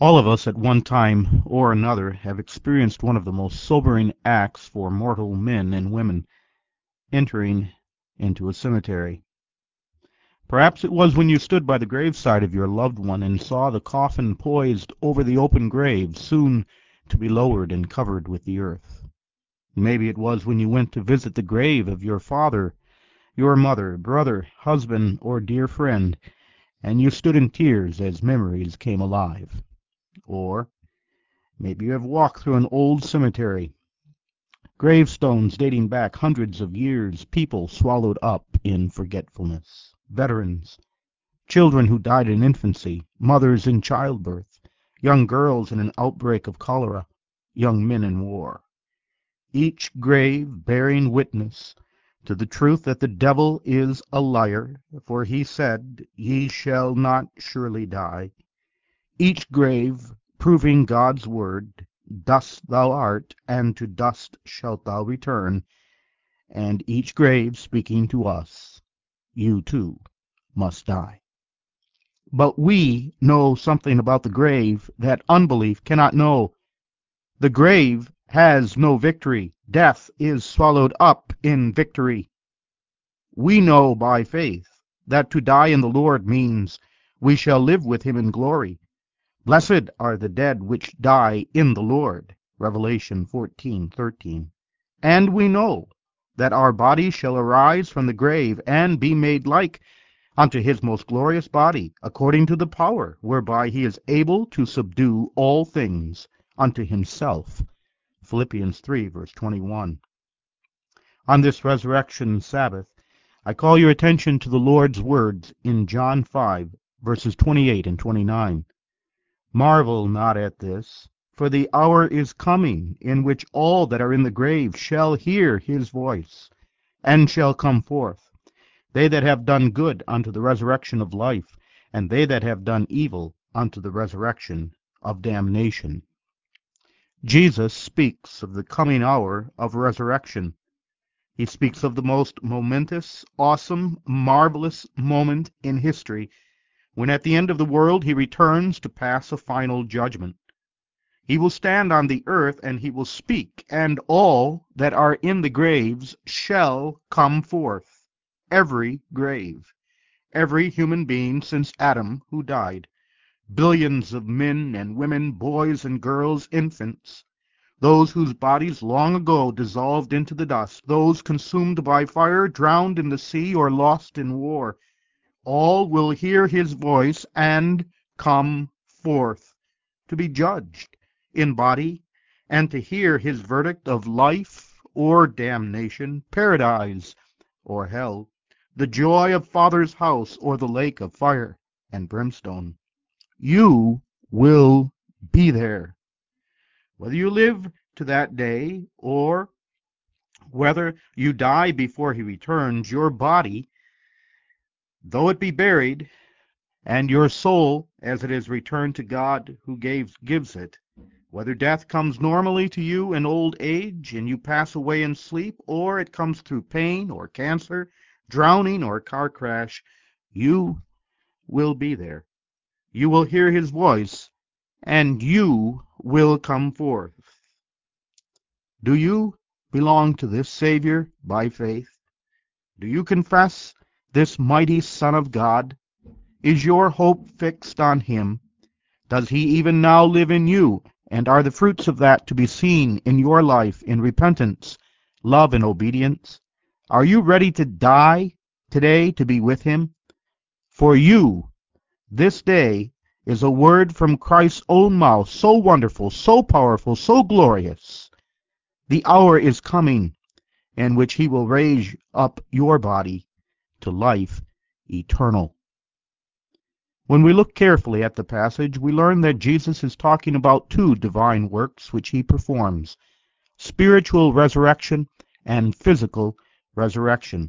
All of us at one time or another have experienced one of the most sobering acts for mortal men and women, entering into a cemetery. Perhaps it was when you stood by the graveside of your loved one and saw the coffin poised over the open grave, soon to be lowered and covered with the earth. Maybe it was when you went to visit the grave of your father, your mother, brother, husband, or dear friend, and you stood in tears as memories came alive. Or maybe you have walked through an old cemetery, gravestones dating back hundreds of years, people swallowed up in forgetfulness, veterans, children who died in infancy, mothers in childbirth, young girls in an outbreak of cholera, young men in war. Each grave bearing witness to the truth that the devil is a liar, for he said, "Ye shall not surely die." Each grave proving God's word, "Dust thou art, and to dust shalt thou return," and each grave speaking to us, "You too must die." But we know something about the grave that unbelief cannot know. The grave has no victory. Death is swallowed up in victory. We know by faith that to die in the Lord means we shall live with him in glory. Blessed are the dead which die in the Lord. Revelation 14:13. And we know that our body shall arise from the grave and be made like unto his most glorious body, according to the power whereby he is able to subdue all things unto himself. Philippians 3, verse 21. On this resurrection Sabbath, I call your attention to the Lord's words in John 5, verses 28 and 29. Marvel not at this, for the hour is coming in which all that are in the grave shall hear his voice, and shall come forth, they that have done good unto the resurrection of life, and they that have done evil unto the resurrection of damnation. Jesus speaks of the coming hour of resurrection. He speaks of the most momentous, awesome, marvelous moment in history, when at the end of the world he returns to pass a final judgment. He will stand on the earth and he will speak, and all that are in the graves shall come forth. Every grave, every human being since Adam who died, billions of men and women, boys and girls, infants, those whose bodies long ago dissolved into the dust, those consumed by fire, drowned in the sea, or lost in war, all will hear his voice and come forth to be judged in body and to hear his verdict of life or damnation, paradise or hell, the joy of Father's house or the lake of fire and brimstone. You will be there. Whether you live to that day or whether you die before he returns, your body, though it be buried, and your soul, as it is returned to God who gives it, whether death comes normally to you in old age and you pass away in sleep, or it comes through pain or cancer, drowning or car crash, you will be there. You will hear his voice, and you will come forth. Do you belong to this Savior by faith? Do you confess this mighty Son of God? Is your hope fixed on him? Does he even now live in you? And are the fruits of that to be seen in your life in repentance, love, and obedience? Are you ready to die today to be with him? For you, this day is a word from Christ's own mouth, so wonderful, so powerful, so glorious. The hour is coming in which he will raise up your body to life eternal. When we look carefully at the passage, we learn that Jesus is talking about two divine works which he performs: spiritual resurrection and physical resurrection.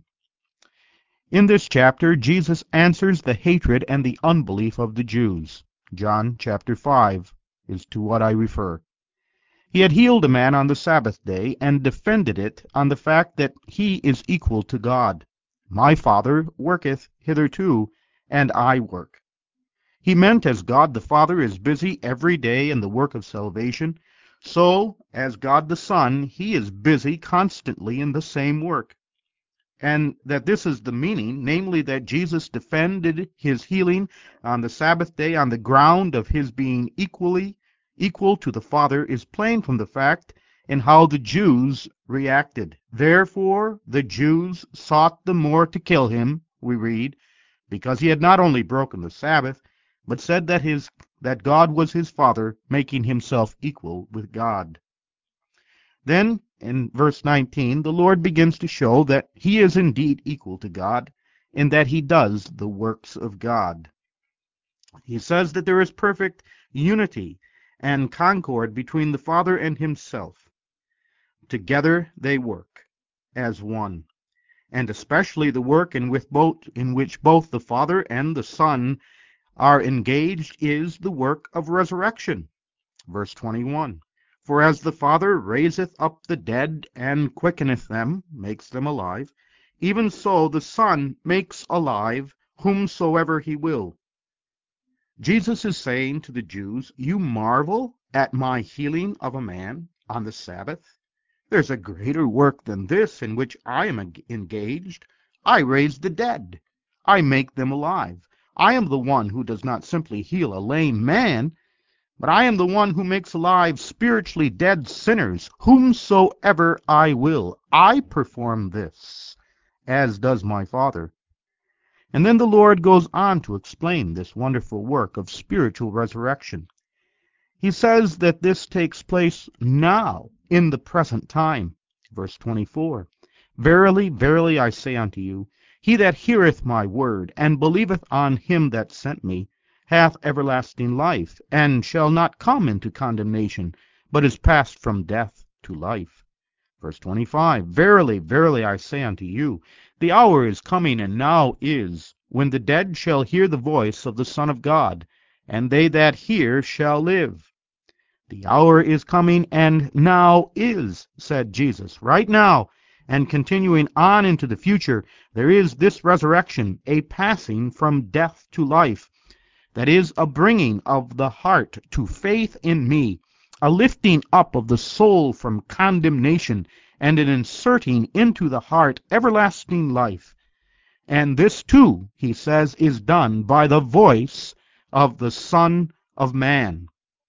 In this chapter, Jesus answers the hatred and the unbelief of the Jews. John chapter 5 is to what I refer. He had healed a man on the Sabbath day and defended it on the fact that he is equal to God. My Father worketh hitherto, and I work. He meant as God the Father is busy every day in the work of salvation, so as God the Son, he is busy constantly in the same work. And that this is the meaning, namely that Jesus defended his healing on the Sabbath day on the ground of his being equal to the Father, is plain from the fact in how the Jews reacted. Therefore the Jews sought the more to kill him, we read, because he had not only broken the Sabbath, but said that God was his Father, making himself equal with God. Then, in verse 19, the Lord begins to show that he is indeed equal to God, and that he does the works of God. He says that there is perfect unity and concord between the Father and himself. Together they work as one, and especially the work in which both the Father and the Son are engaged is the work of resurrection. Verse 21. For as the Father raiseth up the dead, and quickeneth them, makes them alive, even so the Son makes alive whomsoever he will. Jesus is saying to the Jews, you marvel at my healing of a man on the Sabbath? There's a greater work than this in which I am engaged. I raise the dead. I make them alive. I am the one who does not simply heal a lame man, but I am the one who makes alive spiritually dead sinners, whomsoever I will. I perform this, as does my Father. And then the Lord goes on to explain this wonderful work of spiritual resurrection. He says that this takes place now, in the present time. Verse 24. Verily, verily, I say unto you, he that heareth my word, and believeth on him that sent me, hath everlasting life, and shall not come into condemnation, but is passed from death to life. Verse 25. Verily, verily, I say unto you, the hour is coming, and now is, when the dead shall hear the voice of the Son of God, and they that hear shall live. The hour is coming, and now is, said Jesus. Right now, and continuing on into the future, there is this resurrection, a passing from death to life. That is a bringing of the heart to faith in me, a lifting up of the soul from condemnation, and an inserting into the heart everlasting life. And this too, he says, is done by the voice of the Son of Man.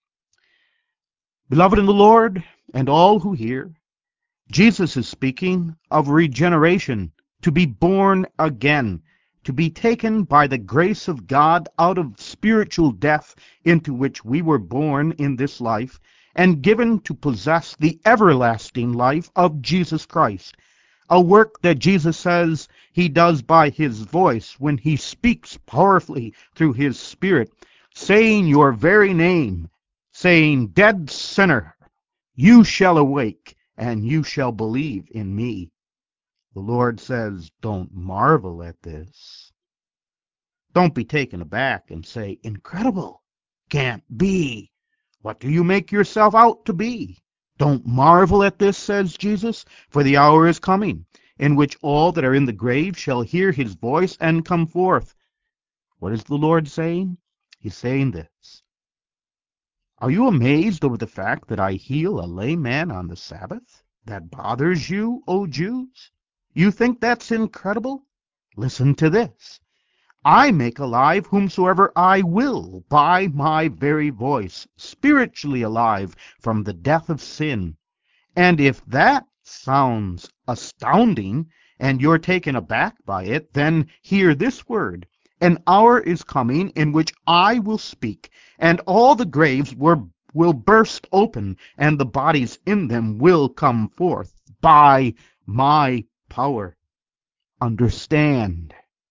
Beloved in the Lord, and all who hear, Jesus is speaking of regeneration, to be born again, to be taken by the grace of God out of spiritual death into which we were born in this life, and given to possess the everlasting life of Jesus Christ, a work that Jesus says he does by his voice when he speaks powerfully through his Spirit, saying your very name, saying, dead sinner, you shall awake, and you shall believe in me. The Lord says, don't marvel at this. Don't be taken aback and say, incredible, can't be. What do you make yourself out to be? Don't marvel at this, says Jesus, for the hour is coming, in which all that are in the grave shall hear his voice and come forth. What is the Lord saying? He's saying this. Are you amazed over the fact that I heal a lame man on the Sabbath? That bothers you, O Jews? You think that's incredible? Listen to this. I make alive whomsoever I will by my very voice, spiritually alive from the death of sin. And if that sounds astounding, and you're taken aback by it, then hear this word. An hour is coming in which I will speak, and all the graves will burst open, and the bodies in them will come forth by my power. Understand.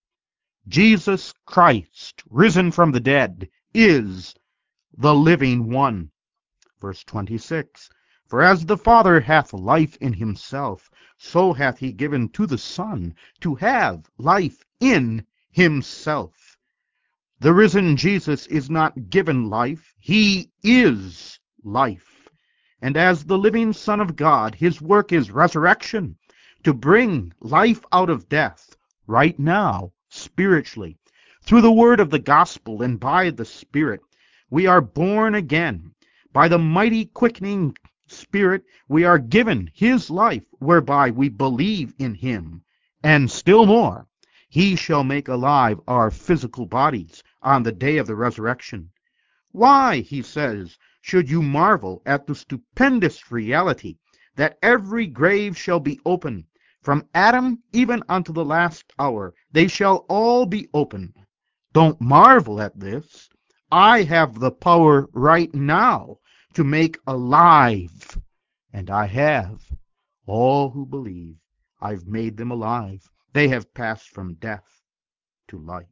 Jesus Christ, risen from the dead, is the living one. Verse 26. For as the Father hath life in himself, so hath he given to the Son to have life in himself. The risen Jesus is not given life, he is life. And as the living Son of God, his work is resurrection, to bring life out of death, right now, spiritually, Through the word of the gospel and by the Spirit, we are born again. By the mighty quickening Spirit, we are given his life, whereby we believe in him. And still more, he shall make alive our physical bodies on the day of the resurrection. Why, he says, should you marvel at the stupendous reality that every grave shall be open, from Adam even unto the last hour? They shall all be open. Don't marvel at this. I have the power right now to make alive, and I have. All who believe, I've made them alive. They have passed from death to life.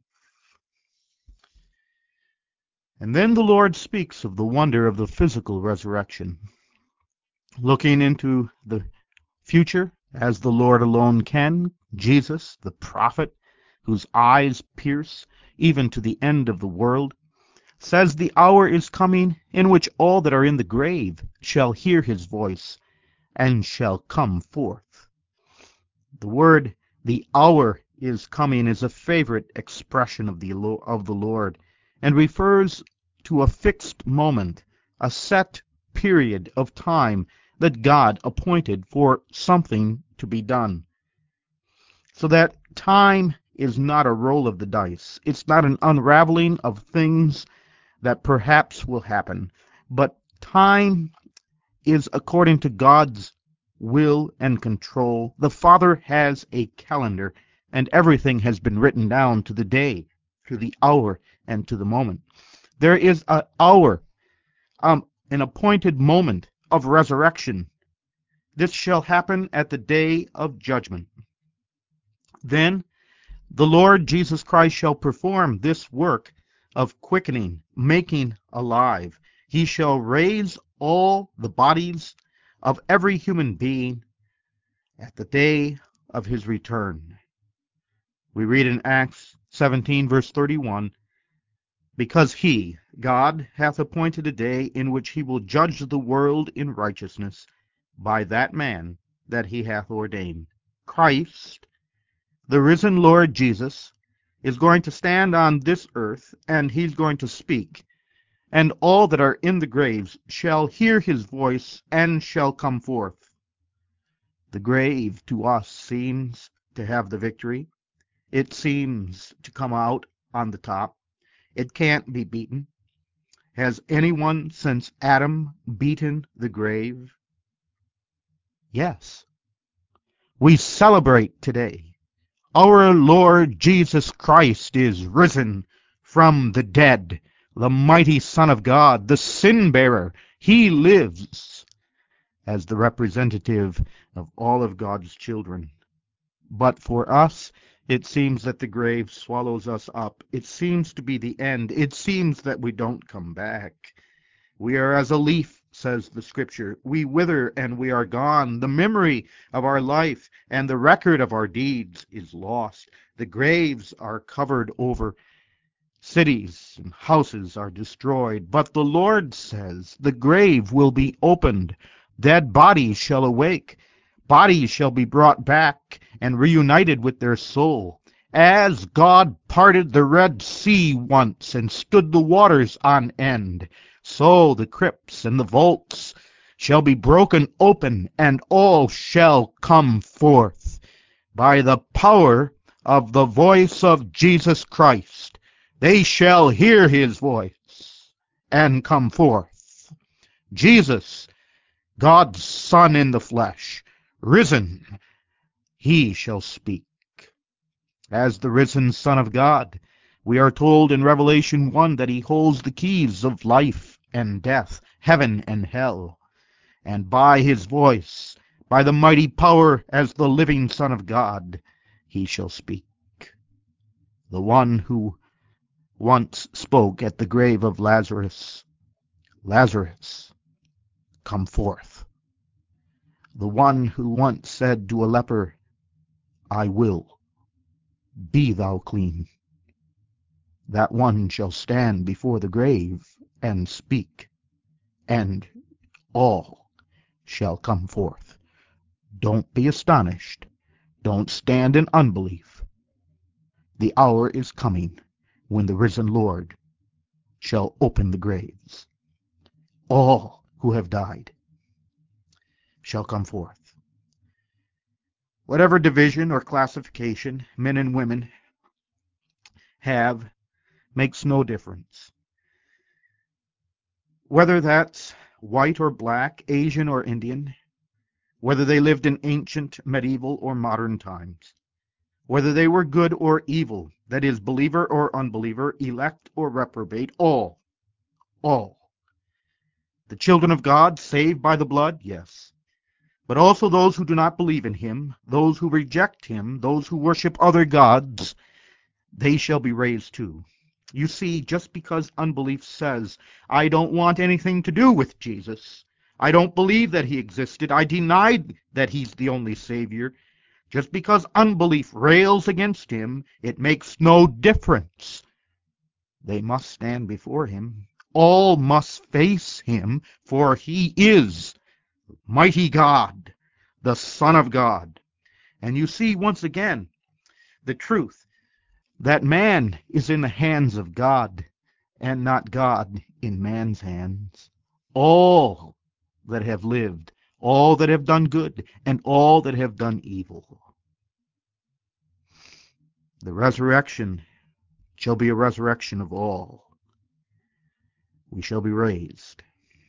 And then the Lord speaks of the wonder of the physical resurrection. Looking into the future, as the Lord alone can, Jesus, the prophet, whose eyes pierce even to the end of the world, says the hour is coming in which all that are in the grave shall hear his voice and shall come forth. The word, the hour is coming, is a favorite expression of the Lord, and refers to a fixed moment, a set period of time that God appointed for something to be done. So that time is not a roll of the dice. It's not an unraveling of things that perhaps will happen, but time is according to God's will and control. The Father has a calendar, and everything has been written down to the day, to the hour, and to the moment. There is an hour, an appointed moment of resurrection. This shall happen at the day of judgment. Then the Lord Jesus Christ shall perform this work of quickening, making alive. He shall raise all the bodies of every human being at the day of his return. We read in Acts 17, verse 31, because he, God, hath appointed a day in which he will judge the world in righteousness by that man that he hath ordained. Christ, the risen Lord Jesus, is going to stand on this earth, and he's going to speak. And all that are in the graves shall hear his voice and shall come forth. The grave to us seems to have the victory. It seems to come out on the top. It can't be beaten. Has anyone since Adam beaten the grave? Yes. We celebrate today. Our Lord Jesus Christ is risen from the dead, the mighty Son of God, the sin-bearer. He lives as the representative of all of God's children. But for us, it seems that the grave swallows us up. It seems to be the end. It seems that we don't come back. We are as a leaf, says the Scripture. We wither and we are gone. The memory of our life and the record of our deeds is lost. The graves are covered over. Cities and houses are destroyed. But the Lord says the grave will be opened. Dead bodies shall awake. Bodies shall be brought back and reunited with their soul. As God parted the Red Sea once and stood the waters on end, so the crypts and the vaults shall be broken open, and all shall come forth. By the power of the voice of Jesus Christ, they shall hear his voice and come forth. Jesus, God's Son in the flesh, risen, he shall speak. As the risen Son of God, we are told in Revelation 1 that he holds the keys of life and death, heaven and hell. And by his voice, by the mighty power as the living Son of God, he shall speak. The one who once spoke at the grave of Lazarus, Lazarus, come forth. The one who once said to a leper, I will, be thou clean. That one shall stand before the grave and speak, and all shall come forth. Don't be astonished. Don't stand in unbelief. The hour is coming when the risen Lord shall open the graves. All who have died shall come forth. Whatever division or classification men and women have makes no difference. Whether that's white or black, Asian or Indian, whether they lived in ancient, medieval, or modern times, whether they were good or evil, that is, believer or unbeliever, elect or reprobate, all. The children of God, saved by the blood, yes. But also those who do not believe in him, those who reject him, those who worship other gods, they shall be raised too. You see, just because unbelief says, I don't want anything to do with Jesus, I don't believe that he existed, I denied that he's the only Savior, just because unbelief rails against him, it makes no difference. They must stand before him. All must face him, for he is mighty God, the Son of God. And you see once again the truth that man is in the hands of God and not God in man's hands. All that have lived, all that have done good, and all that have done evil. The resurrection shall be a resurrection of all. We shall be raised.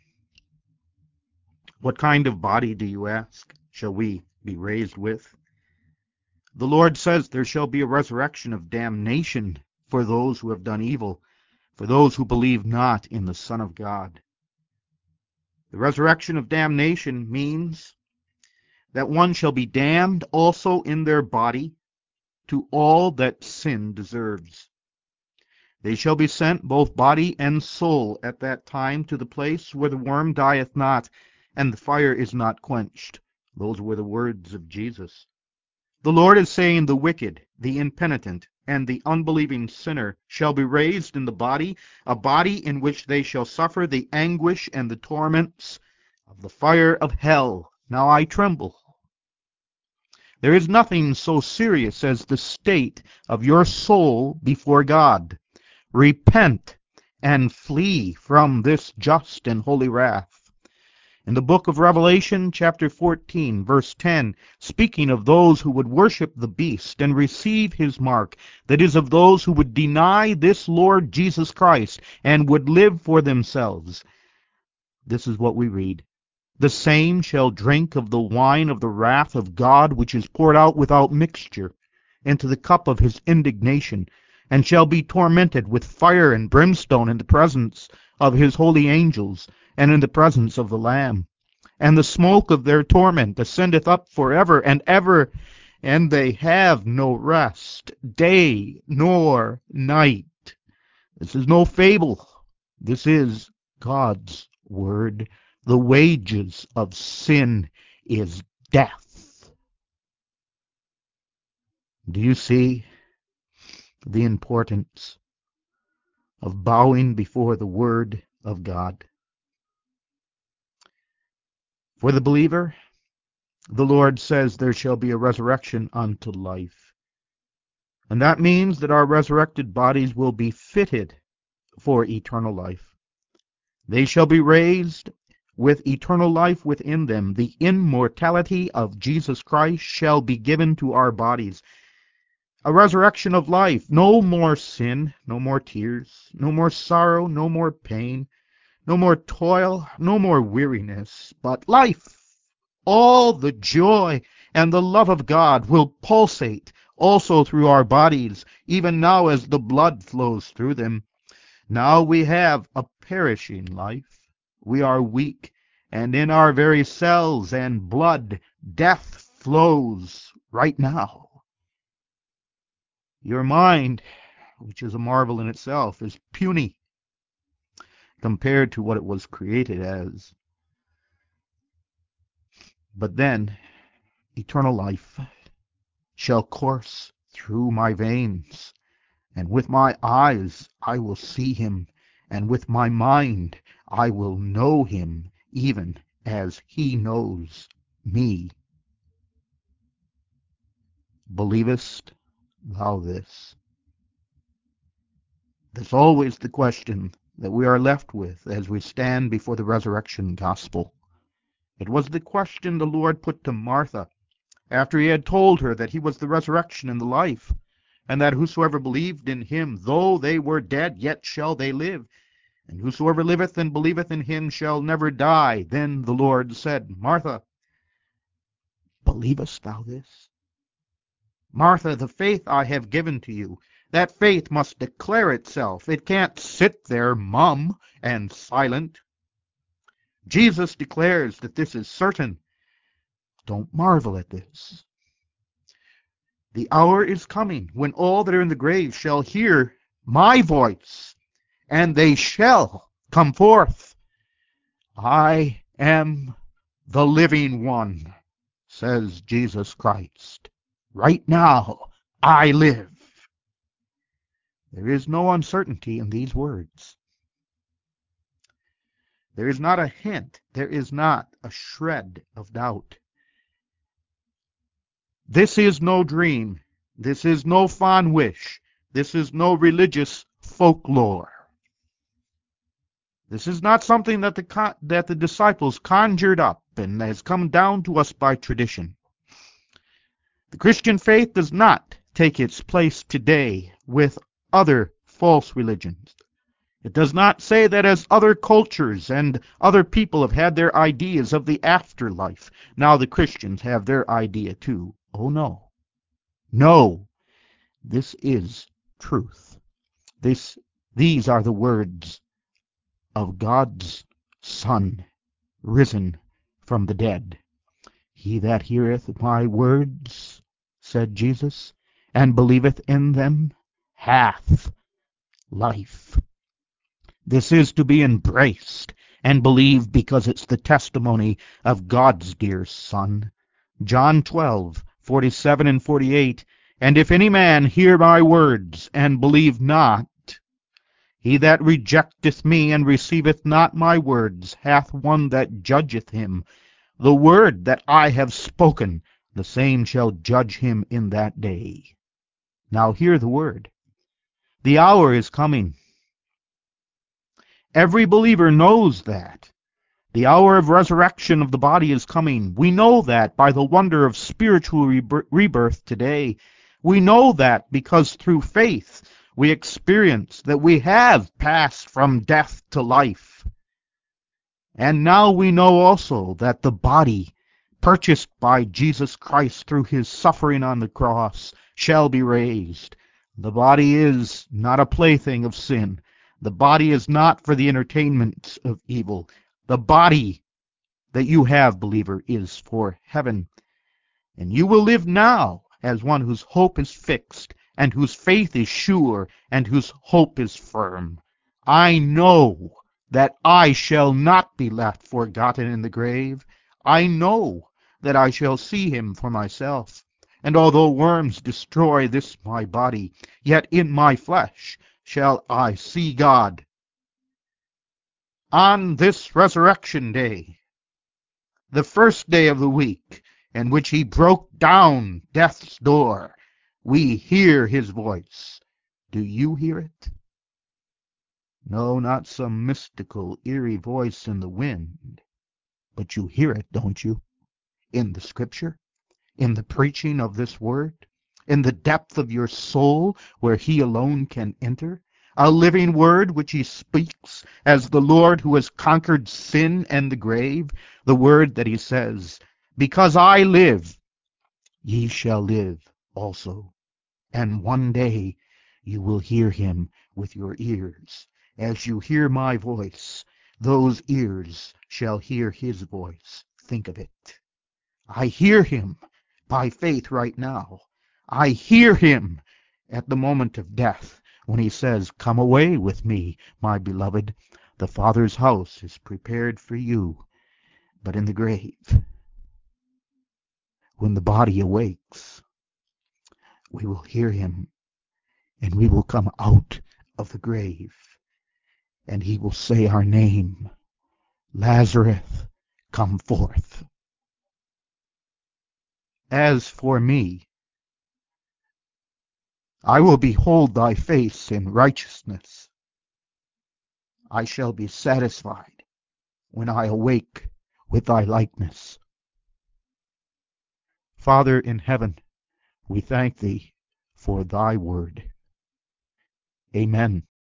What kind of body, do you ask, shall we be raised with? The Lord says there shall be a resurrection of damnation for those who have done evil, for those who believe not in the Son of God. The resurrection of damnation means that one shall be damned also in their body to all that sin deserves. They shall be sent, both body and soul, at that time to the place where the worm dieth not, and the fire is not quenched. Those were the words of Jesus. The Lord is saying the wicked, the impenitent, and the unbelieving sinner shall be raised in the body, a body in which they shall suffer the anguish and the torments of the fire of hell. Now I tremble. There is nothing so serious as the state of your soul before God. Repent and flee from this just and holy wrath. In the book of Revelation, chapter 14, verse 10, speaking of those who would worship the beast and receive his mark, that is, of those who would deny this Lord Jesus Christ and would live for themselves, this is what we read. The same shall drink of the wine of the wrath of God, which is poured out without mixture into the cup of his indignation, and shall be tormented with fire and brimstone in the presence of his holy angels, and in the presence of the Lamb. And the smoke of their torment ascendeth up forever and ever, and they have no rest, day nor night. This is no fable. This is God's word. The wages of sin is death. Do you see the importance of bowing before the Word of God? For the believer, the Lord says there shall be a resurrection unto life. And that means that our resurrected bodies will be fitted for eternal life. They shall be raised with eternal life within them. The immortality of Jesus Christ shall be given to our bodies. A resurrection of life. No more sin, no more tears, no more sorrow, no more pain, no more toil, no more weariness, but life. All the joy and the love of God will pulsate also through our bodies, even now as the blood flows through them. Now we have a perishing life. We are weak, and in our very cells and blood death flows right now. Your mind, which is a marvel in itself, is puny compared to what it was created as. But then eternal life shall course through my veins, and with my eyes I will see him, and with my mind I will know him, even as he knows me. Believest thou this? That's always the question that we are left with as we stand before the resurrection gospel. It was the question the Lord put to Martha after he had told her that he was the resurrection and the life, and that whosoever believed in him, though they were dead, yet shall they live. And whosoever liveth and believeth in him shall never die. Then the Lord said, Martha, believest thou this? Martha, the faith I have given to you, that faith must declare itself. It can't sit there mum and silent. Jesus declares that this is certain. Don't marvel at this. The hour is coming when all that are in the grave shall hear my voice, and they shall come forth. I am the living one, says Jesus Christ. Right now, I live. There is no uncertainty in these words. There is not a hint. There is not a shred of doubt. This is no dream. This is no fond wish. This is no religious folklore. This is not something that the disciples conjured up and has come down to us by tradition. The Christian faith does not take its place today with other false religions. It does not say that as other cultures and other people have had their ideas of the afterlife, now the Christians have their idea too. Oh no. No. This is truth. These are the words of God's Son, risen from the dead. He that heareth my words, said Jesus, and believeth in them, hath life. This is to be embraced and believed because it's the testimony of God's dear Son. John 12:47 and 48, and if any man hear my words and believe not, he that rejecteth me and receiveth not my words hath one that judgeth him. The word that I have spoken, the same shall judge him in that day. Now hear the word. The hour is coming. Every believer knows that. The hour of resurrection of the body is coming. We know that by the wonder of spiritual rebirth today. We know that because through faith we experience that we have passed from death to life. And now we know also that the body, purchased by Jesus Christ through his suffering on the cross, shall be raised. The body is not a plaything of sin. The body is not for the entertainment of evil. The body that you have, believer, is for heaven. And you will live now as one whose hope is fixed, and whose faith is sure, and whose hope is firm. I know that I shall not be left forgotten in the grave. I know that I shall see him for myself. And although worms destroy this my body, yet in my flesh shall I see God. On this resurrection day, the first day of the week, in which he broke down death's door, we hear his voice. Do you hear it? No, not some mystical, eerie voice in the wind, but you hear it, don't you? In the Scripture, in the preaching of this word, in the depth of your soul where he alone can enter, a living word which he speaks as the Lord who has conquered sin and the grave, the word that he says, because I live, ye shall live also. And one day you will hear him with your ears. As you hear my voice, those ears shall hear his voice. Think of it. I hear him by faith right now. I hear him at the moment of death when he says, come away with me, my beloved. The Father's house is prepared for you. But in the grave, when the body awakes, we will hear him, and we will come out of the grave, and he will say our name, Lazarus, come forth. As for me, I will behold thy face in righteousness. I shall be satisfied when I awake with thy likeness. Father in heaven, we thank thee for thy word. Amen.